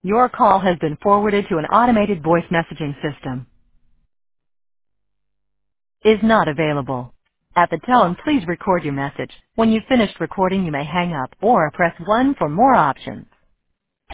Your call has been forwarded to an automated voice messaging system. Is not available. At the tone, please record your message. When you've finished recording, you may hang up or press 1 for more options.